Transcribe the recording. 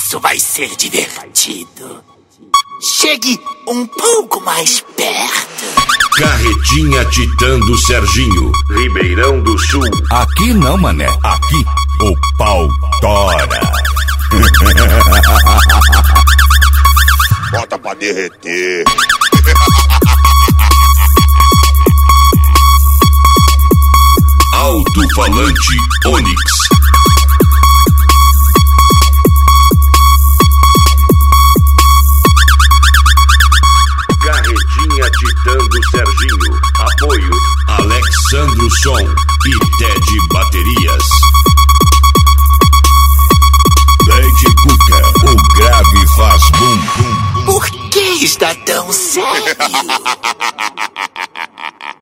Isso vai ser divertido. Chegue um pouco mais perto. Carretinha Titã do Serginho, Ribeirão do Sul. Aqui não, mané. Aqui o pau tora. Bota pra derreter. Alto-falante Onix. Carretinha Titã do Serginho. Apoio Alexandro Som e Ted Bar.